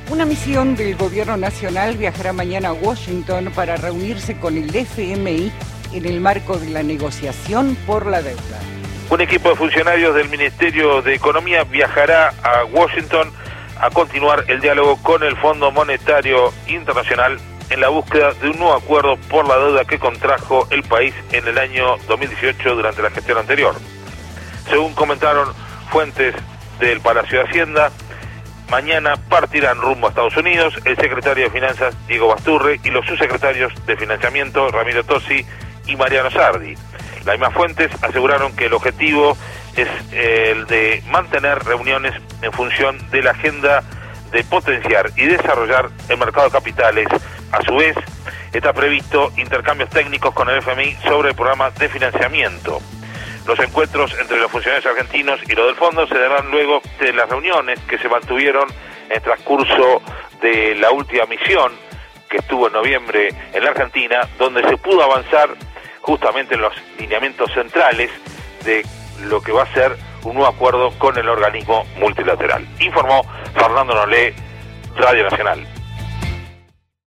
Una misión del Gobierno Nacional viajará mañana a Washington para reunirse con el FMI en el marco de la negociación por la deuda. Un equipo de funcionarios del Ministerio de Economía viajará a Washington a continuar el diálogo con el Fondo Monetario Internacional en la búsqueda de un nuevo acuerdo por la deuda que contrajo el país en el año 2018 durante la gestión anterior. Según comentaron fuentes del Palacio de Hacienda, mañana partirán rumbo a Estados Unidos el secretario de Finanzas, Diego Basturre, y los subsecretarios de Financiamiento, Ramiro Tosi y Mariano Sardi. Las mismas fuentes aseguraron que el objetivo es el de mantener reuniones en función de la agenda de potenciar y desarrollar el mercado de capitales. A su vez, está previsto intercambios técnicos con el FMI sobre el programa de financiamiento. Los encuentros entre los funcionarios argentinos y los del fondo se darán luego de las reuniones que se mantuvieron en el transcurso de la última misión que estuvo en noviembre en la Argentina, donde se pudo avanzar justamente en los lineamientos centrales de lo que va a ser un nuevo acuerdo con el organismo multilateral. Informó Fernando Nolé, Radio Nacional.